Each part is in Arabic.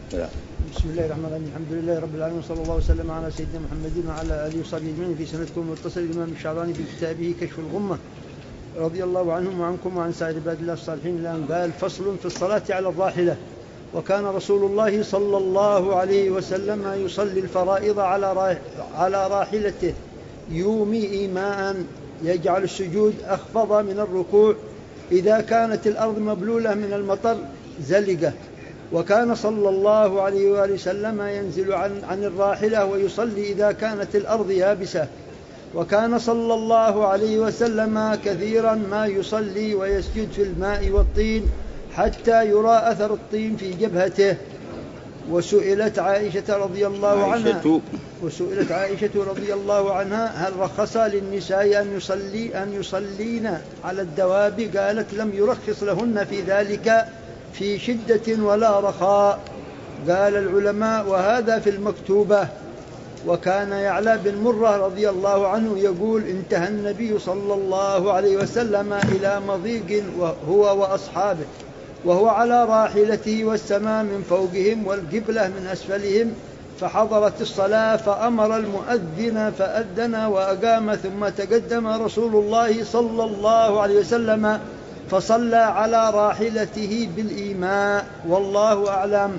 بسم الله الرحمن الرحيم. الحمد لله رب العالمين، صلى الله وسلم على سيدنا محمد وعلى آله وصحبه أجمعين. في سندكم متصل الإمام الشعراني في كتابه كشف الغمة رضي الله عنهم وعنكم وعن سائر عباد الله الصالحين الآن. قال: فصل في الصلاة على الراحلة. وكان رسول الله صلى الله عليه وسلم يصلي الفرائض على راحلته يومي إيماء، يجعل السجود أخفض من الركوع إذا كانت الأرض مبلولة من المطر زلقة. وكان صلى الله عليه وآله وسلم ينزل عن الراحلة ويصلي إذا كانت الأرض يابسة. وكان صلى الله عليه وسلم كثيرا ما يصلي ويسجد في الماء والطين حتى يرى أثر الطين في جبهته. وسئلت عائشة رضي الله عنها هل رخص للنساء أن يصلين على الدواب؟ قالت: لم يرخص لهن في ذلك في شدة ولا رخاء. قال العلماء: وهذا في المكتوبة. وكان يعلى بن مرة رضي الله عنه يقول: انتهى النبي صلى الله عليه وسلم إلى مضيق هو وأصحابه وهو على راحلته والسماء من فوقهم والقبلة من أسفلهم، فحضرت الصلاة فأمر المؤذن فأذن وأقام، ثم تقدم رسول الله صلى الله عليه وسلم فصلى على راحلته بالإيماء، والله أعلم.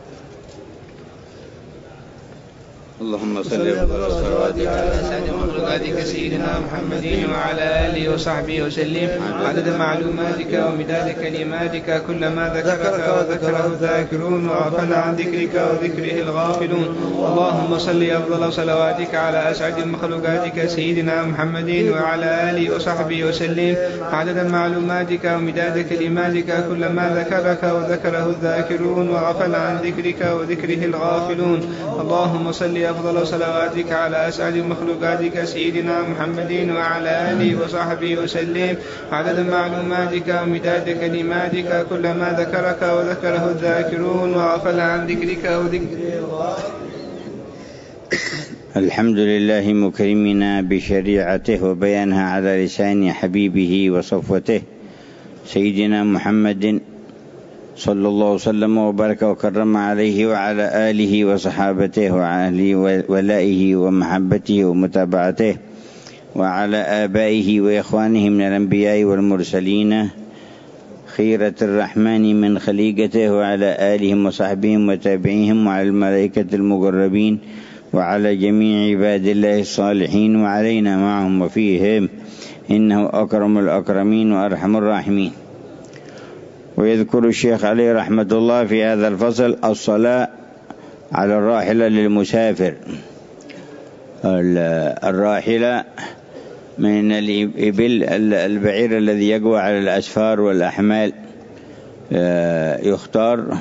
اللهم صل وسلم على سيدنا مخلوقاتك سيدنا محمد وعلى آله وصحبه وسلم عدد معلوماتك ومداد كلماتك، كلما ذكرك وذكره الذاكرون وغفل عن ذكرك وذكره الغافلون. اللهم صل أفضل صلواتك على أسعد مخلوقاتك سيدنا محمد وعلى آله وصحبه وسلم عدد معلوماتك ومداد كلماتك، كلما ذكرك وذكره الذاكرون وغفل عن ذكرك وذكره الغافلون. اللهم صل أفضل صلواتك على أسعد مخلوقاتك سيدنا محمد وعلى آله وصحبه وسلم عدد معلوماتك ومداد كلماتك، كلما ذكرك وذكره الذاكرون وغفل عن ذكرك وذكره. الحمد لله مكرمنا بشريعته وبيانها على لسان حبيبه وصفوته سيدنا محمد صلى الله وسلم وبارك وكرم عليه وعلى آله وصحابته وعلى ولائه ومحبته ومتابعته وعلى آبائه وإخوانه من الأنبياء والمرسلين خيرة الرحمن من خليقته، وعلى آلهم وصحبهم وتابعيهم وعلى الملائكة المقربين وعلى جميع عباد الله الصالحين وعلينا معهم وفيهم، إنه أكرم الأكرمين وأرحم الراحمين. ويذكر الشيخ عليه رحمة الله في هذا الفصل الصلاة على الراحلة للمسافر. الراحلة من الإبل البعير الذي يقوى على الأسفار والأحمال، يختار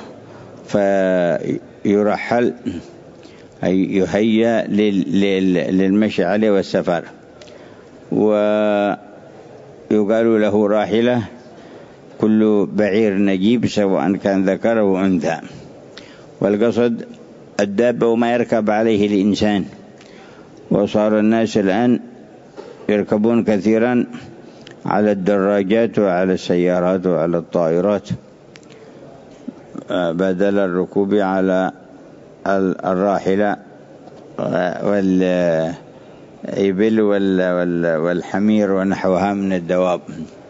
فيرحل أي يهيأ للمشي عليه والسفر، ويقال له راحلة كل بعير نجيب سواء كان ذكر أو أنثى. والقصد الدابة وما يركب عليه الإنسان. وصار الناس الآن يركبون كثيرا على الدراجات وعلى السيارات وعلى الطائرات بدل الركوب على الراحلة والإبل والحمير ونحوها من الدواب.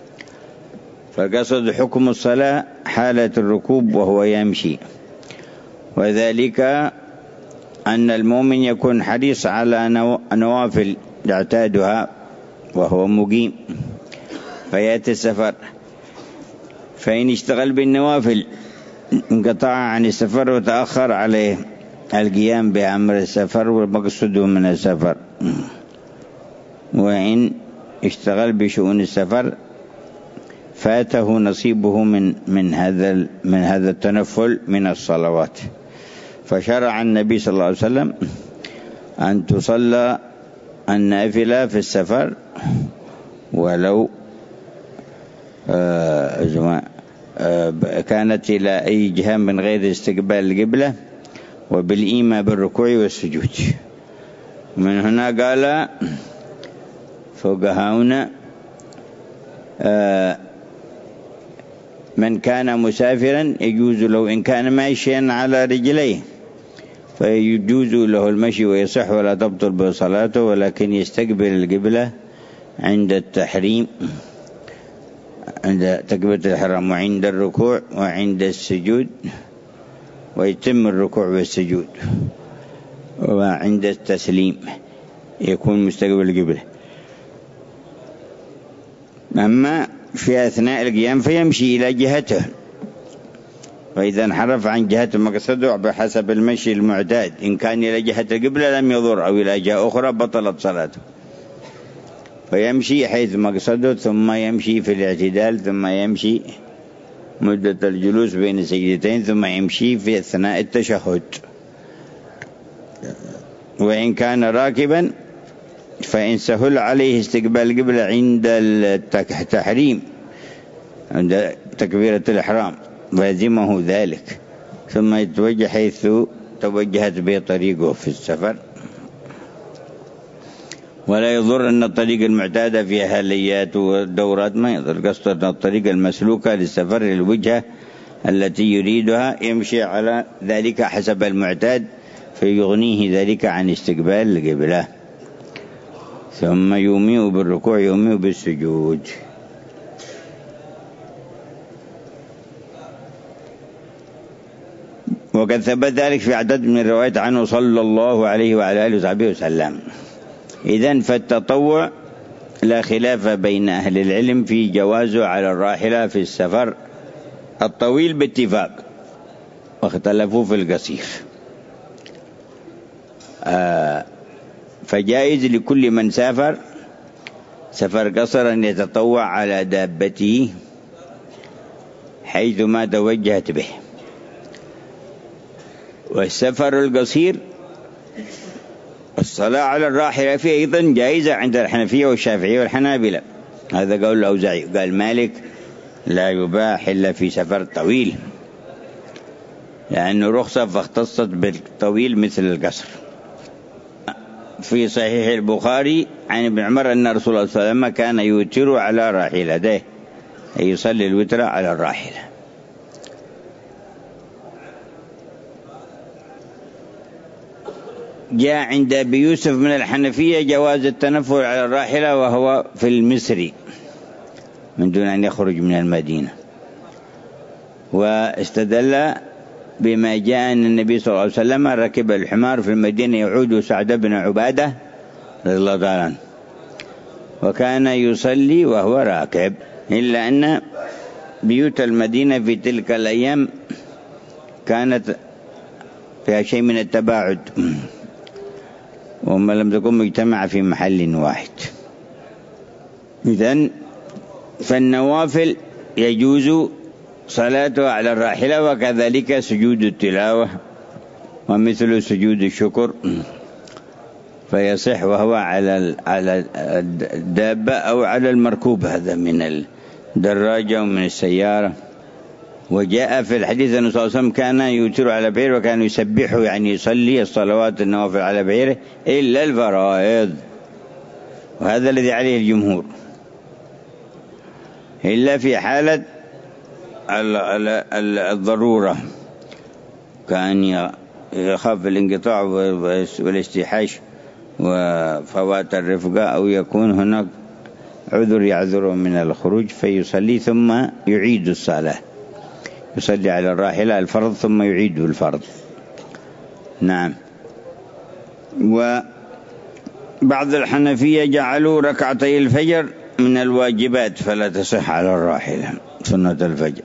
فقصد حكم الصلاة حالة الركوب وهو يمشي، وذلك أن المؤمن يكون حريص على نوافل يعتادها وهو مقيم، فيأتي السفر، فإن اشتغل بالنوافل انقطع عن السفر وتأخر عليه القيام بأمر السفر والمقصود من السفر. وإن اشتغل بشؤون السفر فاته نصيبه من هذا التنفل من الصلوات. فشرع النبي صلى الله عليه وسلم أن تصلى النافلة في السفر ولو كانت إلى أي جهة من غير استقبال القبلة، وبالإيماء بالركوع والسجود. من هنا قال فقهاؤنا من كان مسافرا يجوز له إن كان ماشيا على رجليه فيجوز له المشي ويصح ولا تبطل بصلاته، ولكن يستقبل القبلة عند التحريم، عند تكبيرة الإحرام وعند الركوع وعند السجود، ويتم الركوع والسجود، وعند التسليم يكون مستقبل القبلة. أما في أثناء القيام فيمشي إلى جهته، فإذا انحرف عن جهة مقصده بحسب المشي المعتاد، إن كان إلى جهة القبلة لم يضر، أو إلى جهة أخرى بطلت صلاته، فيمشي حيث مقصده، ثم يمشي في الاعتدال، ثم يمشي مدة الجلوس بين السجدتين، ثم يمشي في أثناء التشهد. وإن كان راكبا فإن سهل عليه استقبال القبلة عند التحريم عند تكبيرة الإحرام فيلزمه ذلك، ثم يتوجه حيث توجهت به طريقه في السفر، ولا يضر أن الطريق المعتادة فيها هليات ودورات، ما يضر، قصد الطريق المسلوكة للسفر للوجهة التي يريدها يمشي على ذلك حسب المعتاد، فيغنيه ذلك عن استقبال القبلة. ثم يومئ بالركوع يومئ بالسجود. وقد ثبت ذلك في عدد من الروايات عنه صلى الله عليه وعلى آله وصحبه وسلم. إذن فالتطوع لا خلاف بين أهل العلم في جوازه على الراحلة في السفر الطويل باتفاق، واختلفوا في القصير. فجائز لكل من سافر سفر قصر أن يتطوع على دابته حيث ما توجهت به. والسفر القصير الصلاة على الراحلة فيه أيضا جائزة عند الحنفية والشافعية والحنابلة، هذا قول الأوزاعي. قال مالك لا يباح إلا في سفر طويل، لأنه رخصة فاختصت بالطويل مثل القصر. في صحيح البخاري عن ابن عمر أن رسول الله صلى الله عليه وسلم كان يوتر على راحلته، أي يصلي الوتر على الراحلة. جاء عند أبي يوسف من الحنفية جواز التنفل على الراحلة وهو في المصري من دون أن يخرج من المدينة، واستدل بما جاء أن النبي صلى الله عليه وسلم ركب الحمار في المدينة يعود سعد بن عبادة رضي الله تعالى عنه، وكان يصلي وهو راكب، إلا أن بيوت المدينة في تلك الأيام كانت فيها شيء من التباعد، وما لم تكن مجتمعة في محل واحد. إذن فالنوافل يجوز صلاته على الراحلة، وكذلك سجود التلاوة ومثل سجود الشكر فيصح وهو على الدابة أو على المركوب، هذا من الدراجة ومن السيارة. وجاء في الحديث أن صلى الله عليه وسلم كان يوتر على بعيره وكان يسبحه، يعني يصلي الصلوات النوافل على بعيره إلا الفرائض، وهذا الذي عليه الجمهور، إلا في حالة الضرورة، كان يخاف الانقطاع والاستيحاش وفوات الرفقة، أو يكون هناك عذر يعذره من الخروج فيصلي ثم يعيد الصلاة، يصلي على الراحلة الفرض ثم يعيد الفرض. نعم. وبعض الحنفية جعلوا ركعتي الفجر من الواجبات فلا تصح على الراحلة، سنة الفجر،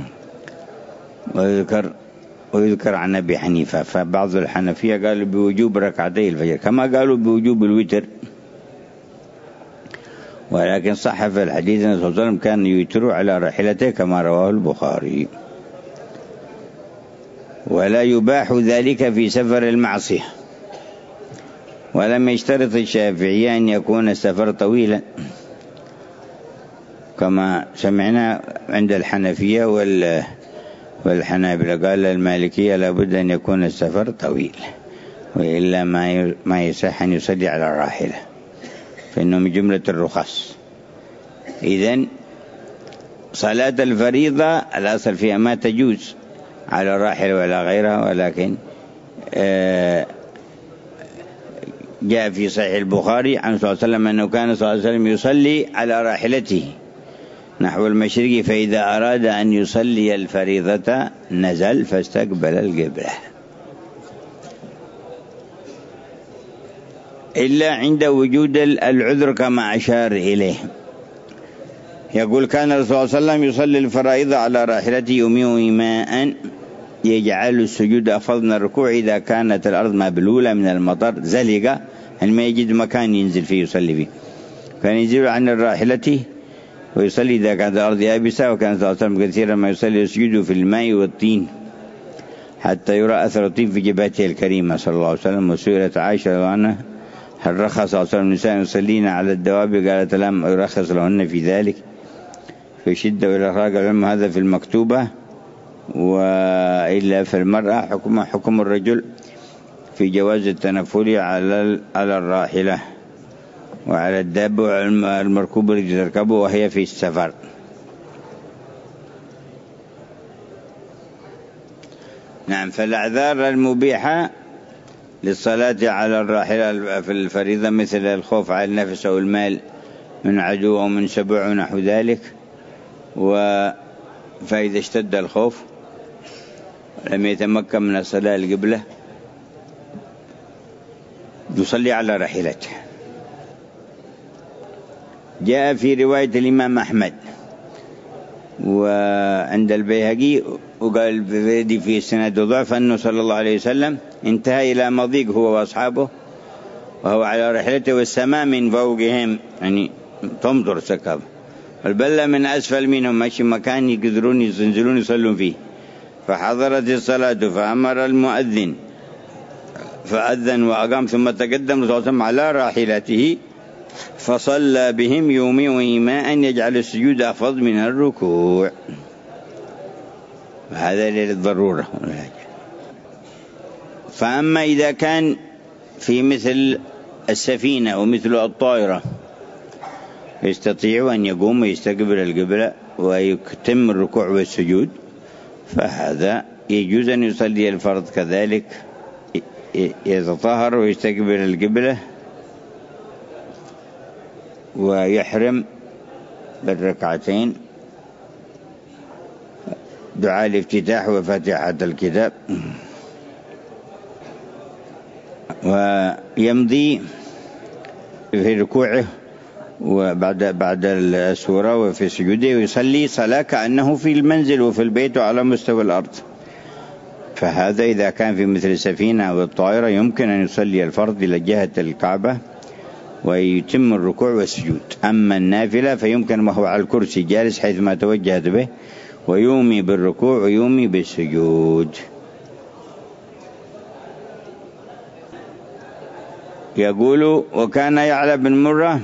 ويذكر عن أبي حنيفة. فبعض الحنفية قالوا بوجوب ركعتي الفجر كما قالوا بوجوب الوتر، ولكن صح في الحديث أن صلى الله عليه وسلم كان يوتر على راحلته كما رواه البخاري. ولا يباح ذلك في سفر المعصية، ولم يشترط الشافعية أن يكون السفر طويلا كما سمعنا عند الحنفية والحنابلة. قال المالكية لابد أن يكون السفر طويل، وإلا ما يصح أن يصلي على الراحلة، فإنه من جملة الرخص. إذن صلاة الفريضة الأصل فيها ما تجوز على الراحلة ولا غيرها، ولكن جاء في صحيح البخاري عن صلى الله عليه وسلم أنه كان صلى الله عليه وسلم يصلي على راحلته نحو المشرق، فإذا أراد أن يصلي الفريضة نزل فاستقبل القبلة، إلا عند وجود العذر كما أشار إليه. يقول كان الرسول صلى الله عليه وسلم يصلي الفرائض على راحلته يومئ إيماء يجعل السجود أفضل من الركوع إذا كانت الأرض مبلولة من المطر زلقة، ما يجد مكان ينزل فيه يصلي فيه، كان ينزل عن الراحلة ويصلي إذا كانت الأرض يابسة. وكان صلى الله عليه وسلم كثيرا ما يصلي السجود في الماء والطين حتى يرى أثر الطين في جبهته الكريمة صلى الله عليه وسلم. وسئلت عائشة رضي الله عنها هل رخص صلى الله عليه وسلم النساء يصلين على الدواب؟ قالت لم يرخص لهن في ذلك في شدة وإلى إخراج العلم هذا في المكتوبة، وإلا في المرأة حكم الرجل في جواز التنفل على الراحلة وعلى الدابة المركوب التي تركبه وهي في السفر. نعم. فالأعذار المبيحة للصلاة على الراحلة في الفريضة مثل الخوف على النفس أو المال من عدو أو من سبع ونحو ذلك، فإذا اشتد الخوف لم يتمكن من الصلاة القبلة يصلي على راحلته. جاء في رواية الإمام أحمد وعند البيهقي وقال في سند ضعف أنه صلى الله عليه وسلم انتهى إلى مضيق هو وأصحابه وهو على رحلته والسماء من فوقهم، يعني تمطر سكاب، البلة من أسفل منهم ماشي مكان يقدرون ينزلون يصلون فيه. فحضرت الصلاة فأمر المؤذن فأذن وأقام، ثم تقدم صلى الله عليه وسلم على راحلته فصلى بهم يومئ إيماء يجعل السجود أفضل من الركوع، هذا للضرورة. فأما إذا كان في مثل السفينة ومثل الطائرة يستطيع أن يقوم ويستقبل القبلة ويتم الركوع والسجود، فهذا يجوز أن يصلي الفرض كذلك، يتطهر ويستقبل القبلة ويحرم بالركعتين دعاء الافتتاح وفاتحة الكتاب، ويمضي في ركوعه وبعد السورة وفي سجوده ويصلي صلاة كأنه في المنزل وفي البيت وعلى مستوى الأرض. فهذا إذا كان في مثل السفينة أو الطائرة يمكن أن يصلي الفرض إلى جهة الكعبة ويتم الركوع والسجود. أما النافلة فيمكن وهو على الكرسي جالس حيث ما توجهت به ويومي بالركوع ويومي بالسجود. يقول وكان يعلى بن مرة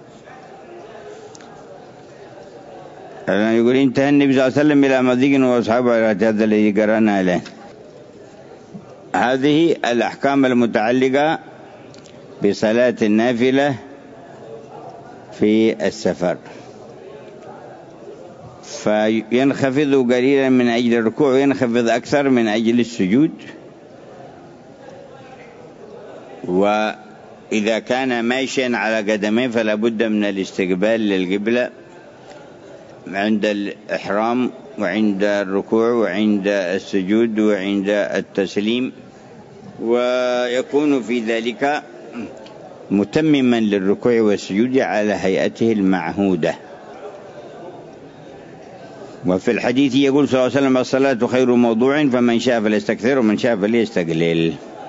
يقول انتهى النبي صلى الله عليه وسلم إلى مضيق وأصحابه على هذا الذي قرأنا له. هذه الأحكام المتعلقة بصلاة النافلة في السفر. فينخفض قليلا من أجل الركوع وينخفض أكثر من أجل السجود. وإذا كان ماشيا على قدميه فلا بد من الاستقبال للقبلة عند الإحرام وعند الركوع وعند السجود وعند التسليم، ويكون في ذلك متمما للركوع والسجود على هيئته المعهودة. وفي الحديث يقول صلى الله عليه وسلم الصلاة خير موضوع فمن شاء فليستكثر ومن شاء فليستقلل.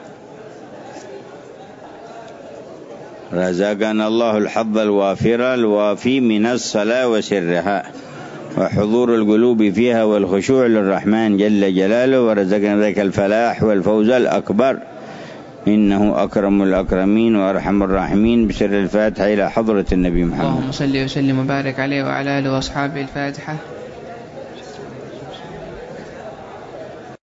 رزقنا الله الحظ الوافر الوافي من الصلاة وسرها وحضور القلوب فيها والخشوع للرحمن جل جلاله، ورزقنا ذلك الفلاح والفوز الأكبر إنه أكرم الأكرمين وأرحم الراحمين. بسر الفاتحة إلى حضرة النبي محمد. اللهم صل وسلم وبارك عليه وعلى آله وأصحابه. الفاتحة.